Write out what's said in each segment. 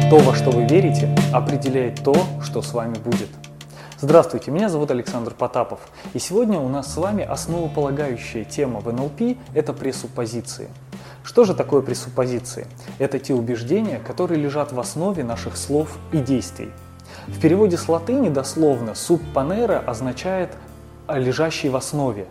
То, во что вы верите, определяет то, что с вами будет. Здравствуйте, меня зовут Александр Потапов, и сегодня у нас с вами основополагающая тема в НЛП – это пресуппозиции. Что же такое пресуппозиции? Это те убеждения, которые лежат в основе наших слов и действий. В переводе с латыни дословно «supponere» означает «лежащий в основе».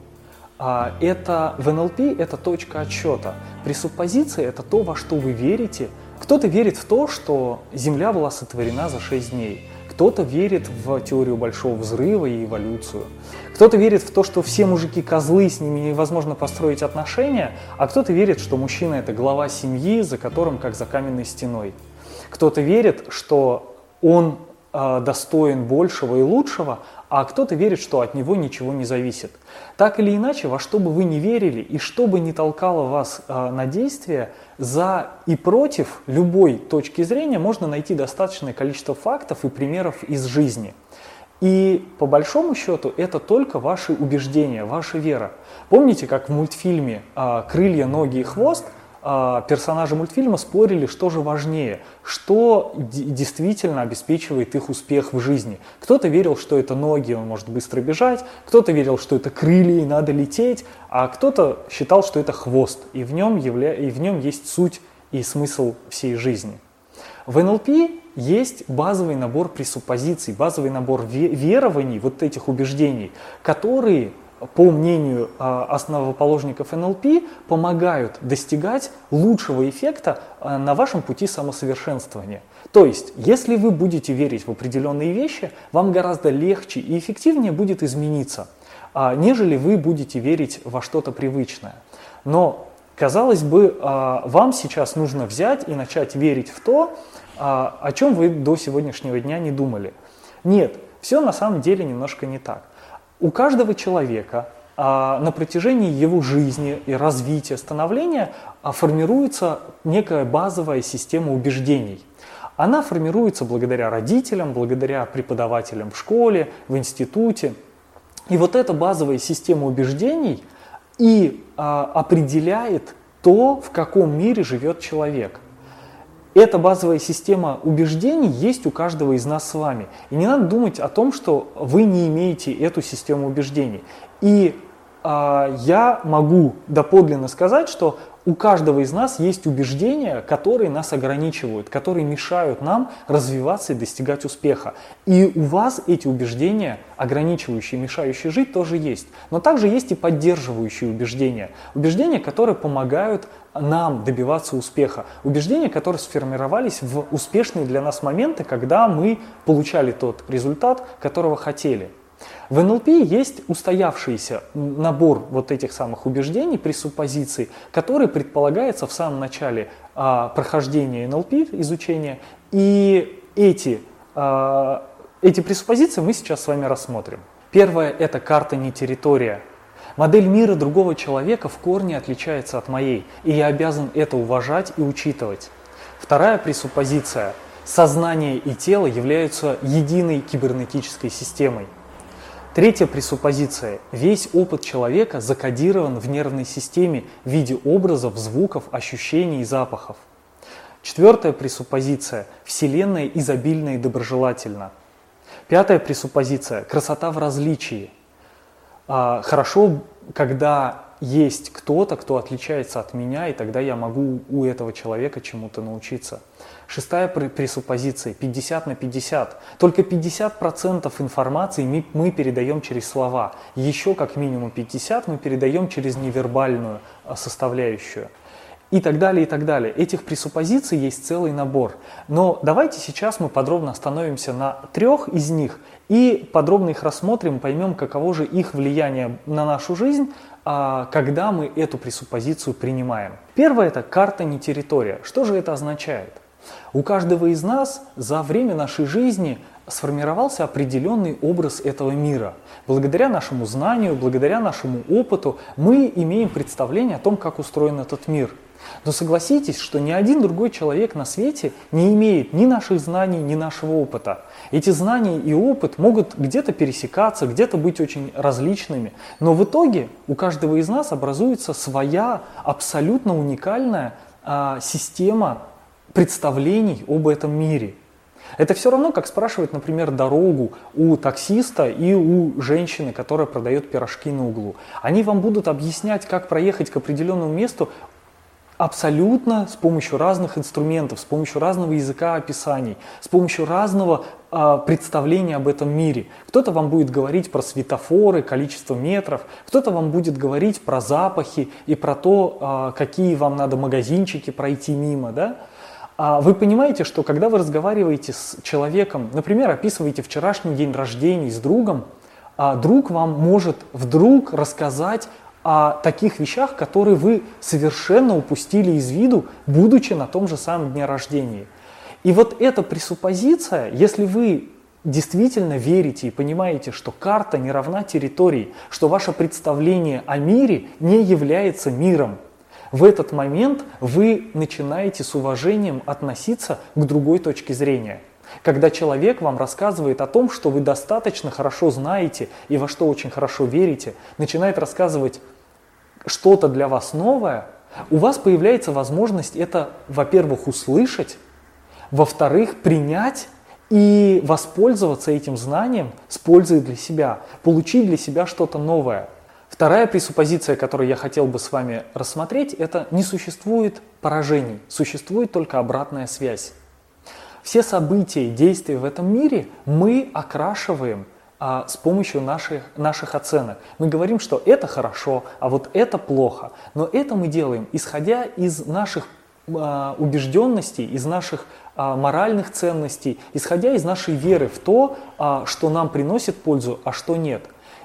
Это в НЛП это точка отсчета. Пресуппозиции – это то, во что вы верите. Кто-то верит в то, что Земля была сотворена за 6 дней. Кто-то верит в теорию Большого Взрыва и эволюцию. Кто-то верит в то, что все мужики козлы, с ними невозможно построить отношения, а кто-то верит, что мужчина – это глава семьи, за которым как за каменной стеной. Кто-то верит, что он достоин большего и лучшего, а кто-то верит, что от него ничего не зависит. Так или иначе, во что бы вы ни верили и что бы ни толкало вас на действие, за и против любой точки зрения можно найти достаточное количество фактов и примеров из жизни. И по большому счету это только ваши убеждения, ваша вера. Помните, как в мультфильме «Крылья, ноги и хвост» персонажи мультфильма спорили, что же важнее, что действительно обеспечивает их успех в жизни. Кто-то верил, что это ноги, он может быстро бежать, кто-то верил, что это крылья и надо лететь, а кто-то считал, что это хвост, и в нем есть суть и смысл всей жизни. В НЛП есть базовый набор пресуппозиций, базовый набор верований, вот этих убеждений, которые, по мнению основоположников НЛП, помогают достигать лучшего эффекта на вашем пути самосовершенствования. То есть, если вы будете верить в определенные вещи, вам гораздо легче и эффективнее будет измениться, нежели вы будете верить во что-то привычное. Но, казалось бы, вам сейчас нужно взять и начать верить в то, о чем вы до сегодняшнего дня не думали. Нет, все на самом деле немножко не так. У каждого человека на протяжении его жизни и развития, становления формируется некая базовая система убеждений. Она формируется благодаря родителям, благодаря преподавателям в школе, в институте. И вот эта базовая система убеждений и определяет то, в каком мире живет человек. Эта базовая система убеждений есть у каждого из нас с вами. И не надо думать о том, что вы не имеете эту систему убеждений. И я могу доподлинно сказать, что у каждого из нас есть убеждения, которые нас ограничивают, которые мешают нам развиваться и достигать успеха. И у вас эти убеждения, ограничивающие, мешающие жить, тоже есть. Но также есть и поддерживающие убеждения. Убеждения, которые помогают нам добиваться успеха. Убеждения, которые сформировались в успешные для нас моменты, когда мы получали тот результат, которого хотели. В НЛП есть устоявшийся набор вот этих самых убеждений, пресуппозиций, которые предполагается в самом начале прохождения НЛП, изучения. И эти пресуппозиции мы сейчас с вами рассмотрим. Первое – это карта, не территория. Модель мира другого человека в корне отличается от моей, и я обязан это уважать и учитывать. Вторая пресуппозиция – сознание и тело являются единой кибернетической системой. Третья пресуппозиция – весь опыт человека закодирован в нервной системе в виде образов, звуков, ощущений и запахов. Четвертая пресуппозиция – Вселенная изобильна и доброжелательна. Пятая пресуппозиция – красота в различии. Хорошо, когда есть кто-то, кто отличается от меня, и тогда я могу у этого человека чему-то научиться. Шестая пресуппозиция – 50 на 50. Только 50% информации мы передаем через слова. Еще как минимум 50% мы передаем через невербальную составляющую. И так далее, и так далее. Этих пресуппозиций есть целый набор. Но давайте сейчас мы подробно остановимся на 3 из них и подробно их рассмотрим, поймем, каково же их влияние на нашу жизнь, когда мы эту пресуппозицию принимаем. Первое – это карта, не территория. Что же это означает? У каждого из нас за время нашей жизни сформировался определенный образ этого мира. Благодаря нашему знанию, благодаря нашему опыту мы имеем представление о том, как устроен этот мир. Но согласитесь, что ни один другой человек на свете не имеет ни наших знаний, ни нашего опыта. Эти знания и опыт могут где-то пересекаться, где-то быть очень различными, но в итоге у каждого из нас образуется своя абсолютно уникальная система представлений об этом мире. Это все равно, как спрашивать, например, дорогу у таксиста и у женщины, которая продает пирожки на углу. Они вам будут объяснять, как проехать к определенному месту абсолютно с помощью разных инструментов, с помощью разного языка описаний, с помощью разного представления об этом мире. Кто-то вам будет говорить про светофоры, количество метров, кто-то вам будет говорить про запахи и про то, какие вам надо магазинчики пройти мимо, да? Вы понимаете, что когда вы разговариваете с человеком, например, описываете вчерашний день рождения с другом, друг вам может вдруг рассказать о таких вещах, которые вы совершенно упустили из виду, будучи на том же самом дне рождения. И вот эта пресуппозиция, если вы действительно верите и понимаете, что карта не равна территории, что ваше представление о мире не является миром, в этот момент вы начинаете с уважением относиться к другой точке зрения. Когда человек вам рассказывает о том, что вы достаточно хорошо знаете и во что очень хорошо верите, начинает рассказывать что-то для вас новое, у вас появляется возможность это, во-первых, услышать, во-вторых, принять и воспользоваться этим знанием с пользой для себя, получить для себя что-то новое. Вторая пресуппозиция, которую я хотел бы с вами рассмотреть, это не существует поражений, существует только обратная связь. Все события и действия в этом мире мы окрашиваем с помощью наших оценок. Мы говорим, что это хорошо, а вот это плохо. Но это мы делаем, исходя из наших убежденностей, из наших моральных ценностей, исходя из нашей веры в то, что нам приносит пользу, а что нет.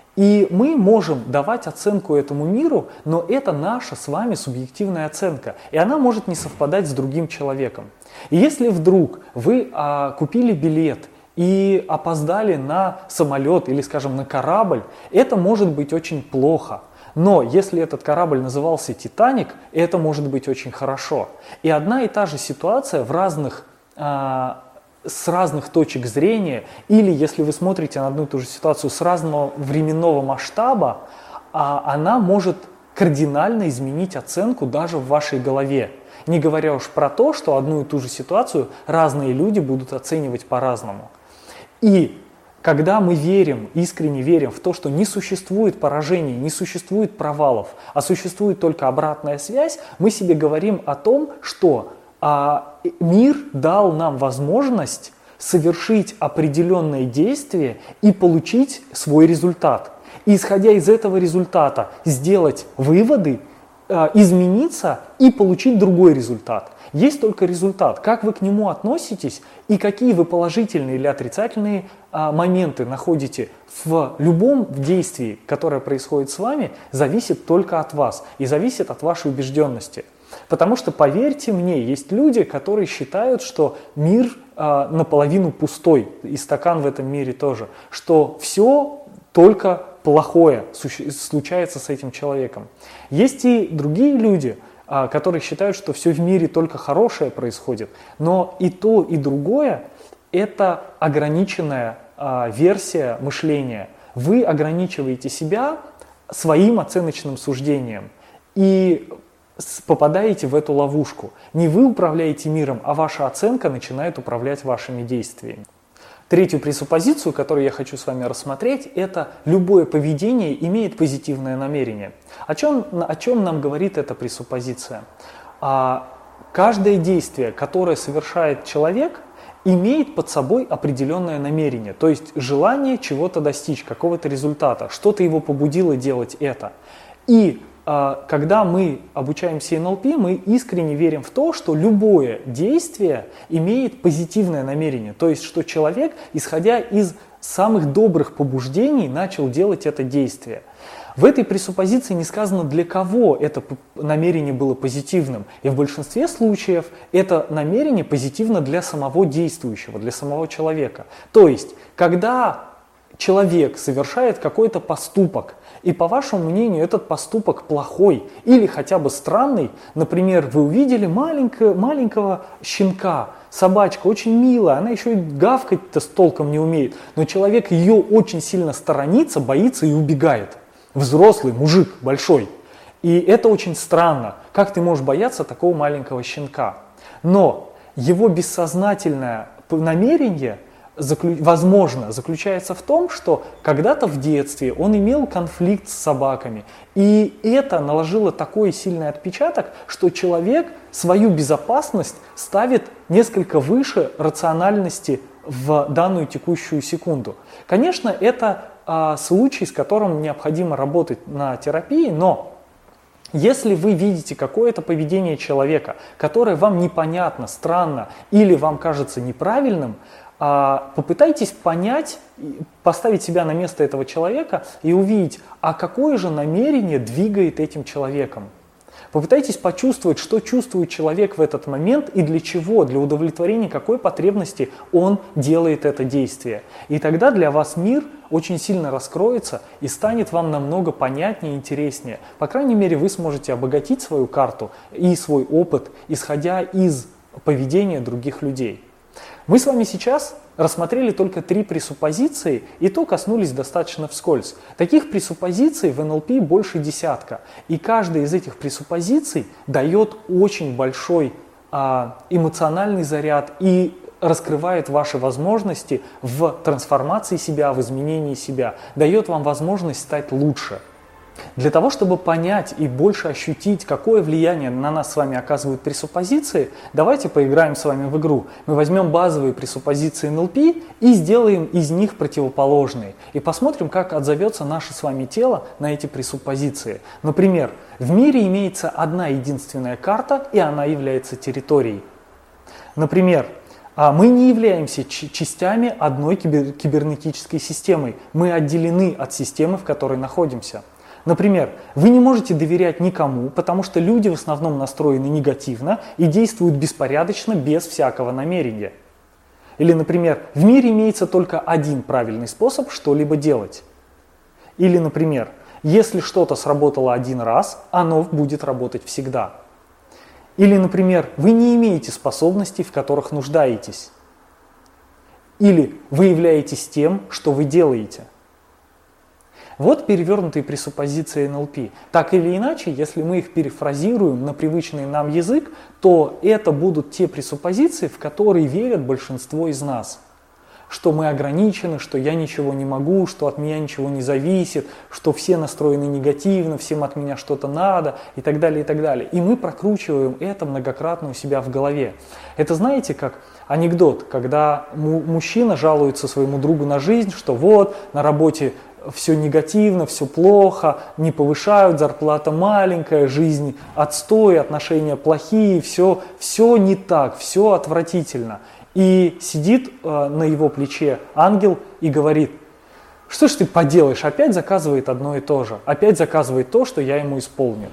И мы можем давать оценку этому миру, но это наша с вами субъективная оценка, и она может не совпадать с другим человеком. И если вдруг вы купили билет и опоздали на самолет или, скажем, на корабль, это может быть очень плохо. Но если этот корабль назывался «Титаник», это может быть очень хорошо. И одна и та же ситуация с разных точек зрения, или если вы смотрите на одну и ту же ситуацию с разного временного масштаба, она может кардинально изменить оценку даже в вашей голове. Не говоря уж про то, что одну и ту же ситуацию разные люди будут оценивать по-разному. И когда мы верим, искренне верим в то, что не существует поражений, не существует провалов, а существует только обратная связь, мы себе говорим о том, что мир дал нам возможность совершить определенные действия и получить свой результат. И исходя из этого результата сделать выводы, измениться и получить другой результат. Есть только результат. Как вы к нему относитесь и какие вы положительные или отрицательные моменты находите в любом действии, которое происходит с вами, зависит только от вас и зависит от вашей убежденности. Потому что, поверьте мне, есть люди, которые считают, что мир наполовину пустой, и стакан в этом мире тоже, что все только плохое случается с этим человеком. Есть и другие люди, которые считают, что все в мире только хорошее происходит, но и то, и другое – это ограниченная версия мышления. Вы ограничиваете себя своим оценочным суждением и попадаете в эту ловушку. Не вы управляете миром, а ваша оценка начинает управлять вашими действиями. Третью пресуппозицию, которую я хочу с вами рассмотреть, это любое поведение имеет позитивное намерение. О чем нам говорит эта пресуппозиция? Каждое действие, которое совершает человек, имеет под собой определенное намерение, то есть желание чего-то достичь, какого-то результата, что-то его побудило делать это. И когда мы обучаемся НЛП, мы искренне верим в то, что любое действие имеет позитивное намерение. То есть, что человек, исходя из самых добрых побуждений, начал делать это действие. В этой пресуппозиции не сказано, для кого это намерение было позитивным. И в большинстве случаев это намерение позитивно для самого действующего, для самого человека. То есть, когда человек совершает какой-то поступок, и по вашему мнению этот поступок плохой или хотя бы странный, например, вы увидели маленького щенка, собачка очень милая, она еще и гавкать-то толком не умеет, но человек ее очень сильно сторонится, боится и убегает. Взрослый мужик большой. И это очень странно. Как ты можешь бояться такого маленького щенка? Но его бессознательное намерение возможно, заключается в том, что когда-то в детстве он имел конфликт с собаками, и это наложило такой сильный отпечаток, что человек свою безопасность ставит несколько выше рациональности в данную текущую секунду. Конечно, это случай, с которым необходимо работать на терапии, но если вы видите какое-то поведение человека, которое вам непонятно, странно или вам кажется неправильным, попытайтесь понять, поставить себя на место этого человека и увидеть, а какое же намерение двигает этим человеком. Попытайтесь почувствовать, что чувствует человек в этот момент и для чего, для удовлетворения какой потребности он делает это действие. И тогда для вас мир очень сильно раскроется и станет вам намного понятнее и интереснее. По крайней мере, вы сможете обогатить свою карту и свой опыт, исходя из поведения других людей. Мы с вами сейчас рассмотрели только 3 пресуппозиции, и то коснулись достаточно вскользь. Таких пресуппозиций в НЛП больше десятка, и каждая из этих пресуппозиций дает очень большой эмоциональный заряд и раскрывает ваши возможности в трансформации себя, в изменении себя, дает вам возможность стать лучше. Для того, чтобы понять и больше ощутить, какое влияние на нас с вами оказывают пресуппозиции, давайте поиграем с вами в игру. Мы возьмем базовые пресуппозиции НЛП и сделаем из них противоположные. И посмотрим, как отзовется наше с вами тело на эти пресуппозиции. Например, в мире имеется одна единственная карта, и она является территорией. Например, мы не являемся частями одной кибернетической системы. Мы отделены от системы, в которой находимся. Например, вы не можете доверять никому, потому что люди в основном настроены негативно и действуют беспорядочно, без всякого намерения. Или, например, в мире имеется только один правильный способ что-либо делать. Или, например, если что-то сработало один раз, оно будет работать всегда. Или, например, вы не имеете способностей, в которых нуждаетесь. Или вы являетесь тем, что вы делаете. Вот перевернутые пресуппозиции НЛП. Так или иначе, если мы их перефразируем на привычный нам язык, то это будут те пресуппозиции, в которые верят большинство из нас. Что мы ограничены, что я ничего не могу, что от меня ничего не зависит, что все настроены негативно, всем от меня что-то надо и так далее, и так далее. И мы прокручиваем это многократно у себя в голове. Это знаете, как анекдот, когда мужчина жалуется своему другу на жизнь, что вот на работе все негативно, все плохо, не повышают, зарплата маленькая, жизнь отстой, отношения плохие, все не так, все отвратительно. И сидит на его плече ангел и говорит: что ж ты поделаешь, опять заказывает одно и то же, опять заказывает то, что я ему исполнил.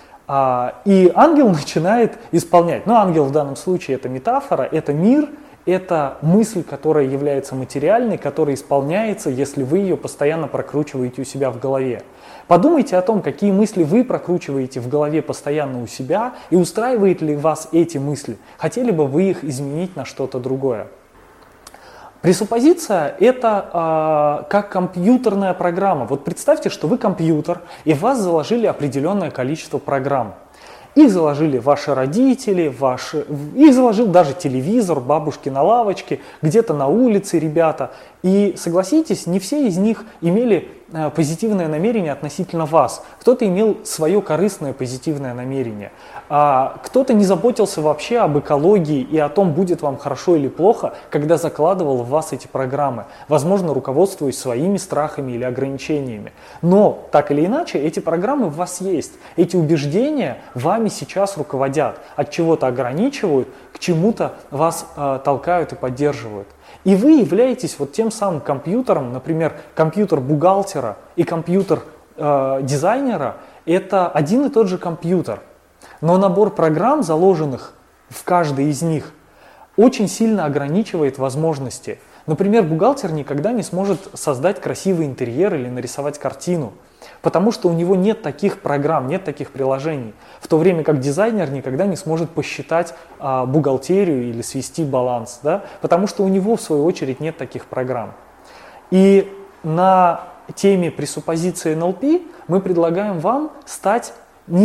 И ангел начинает исполнять. Но ангел в данном случае это метафора, это мир, это мысль, которая является материальной, которая исполняется, если вы ее постоянно прокручиваете у себя в голове. Подумайте о том, какие мысли вы прокручиваете в голове постоянно у себя, и устраивает ли вас эти мысли. Хотели бы вы их изменить на что-то другое? Пресуппозиция – это как компьютерная программа. Вот представьте, что вы компьютер, и в вас заложили определенное количество программ. Их заложили ваши родители, их заложил даже телевизор, бабушки на лавочке, где-то на улице ребята. И согласитесь, не все из них имели позитивное намерение относительно вас. Кто-то имел свое корыстное позитивное намерение. Кто-то не заботился вообще об экологии и о том, будет вам хорошо или плохо, когда закладывал в вас эти программы. Возможно, руководствуясь своими страхами или ограничениями. Но, так или иначе, эти программы в вас есть. Эти убеждения вами сейчас руководят. От чего-то ограничивают, к чему-то вас толкают и поддерживают. И вы являетесь вот тем самым компьютером, например, компьютер бухгалтера и компьютер дизайнера – это один и тот же компьютер. Но набор программ, заложенных в каждой из них, очень сильно ограничивает возможности. Например, бухгалтер никогда не сможет создать красивый интерьер или нарисовать картину, потому что у него нет таких программ, нет таких приложений. В то время как дизайнер никогда не сможет посчитать бухгалтерию или свести баланс, да? Потому что у него, в свою очередь, нет таких программ. И на теме пресуппозиции НЛП мы предлагаем вам стать не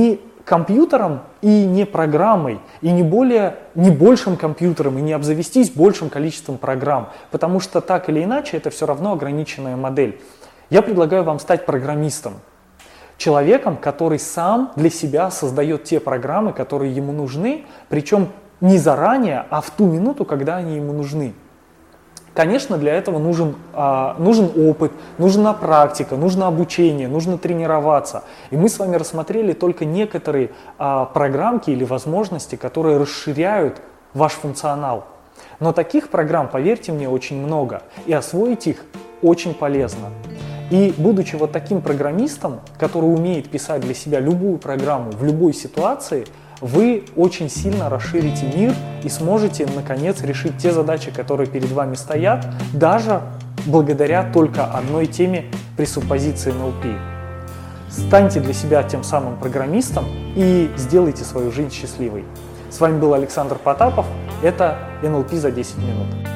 компьютером и не программой, и не большим компьютером, и не обзавестись большим количеством программ, потому что так или иначе это все равно ограниченная модель. Я предлагаю вам стать программистом. Человеком, который сам для себя создает те программы, которые ему нужны, причем не заранее, а в ту минуту, когда они ему нужны. Конечно, для этого нужен опыт, нужна практика, нужно обучение, нужно тренироваться. И мы с вами рассмотрели только некоторые программки или возможности, которые расширяют ваш функционал. Но таких программ, поверьте мне, очень много, и освоить их очень полезно. И будучи вот таким программистом, который умеет писать для себя любую программу в любой ситуации, вы очень сильно расширите мир и сможете, наконец, решить те задачи, которые перед вами стоят, даже благодаря только одной теме пресуппозиции NLP. Станьте для себя тем самым программистом и сделайте свою жизнь счастливой. С вами был Александр Потапов. Это NLP за 10 минут.